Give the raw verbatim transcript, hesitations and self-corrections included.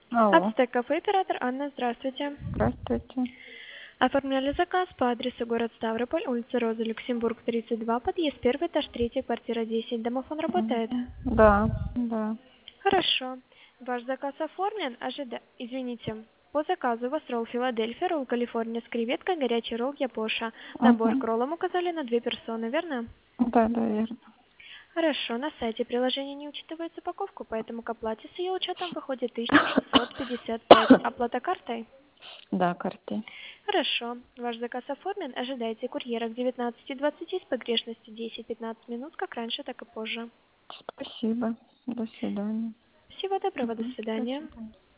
Алло, Ацтек кафе, оператор Анна, здравствуйте. здравствуйте. Оформляли заказ по адресу город Ставрополь, улица Роза, Люксембург, тридцать два, подъезд первый, этаж третий, квартира десять. Домофон работает? Мгм. Да, да. Хорошо. Ваш заказ оформлен. Ожида... Извините. По заказу у вас ролл Филадельфия, ролл Калифорния с креветкой, горячий ролл Япоша. Набор к Мгм. роллам указали на две персоны, верно? Да, да, верно. Хорошо, на сайте приложения не учитывает упаковку, поэтому к оплате с ее учетом выходит тысяча шестьсот пятьдесят пять. Оплата картой? Да, карты. Хорошо. Ваш заказ оформлен. Ожидайте курьера к девятнадцати двадцати с погрешностью десять-пятнадцать минут, как раньше, так и позже. Спасибо. До свидания. Всего доброго, до Мгм. До свидания. свидания.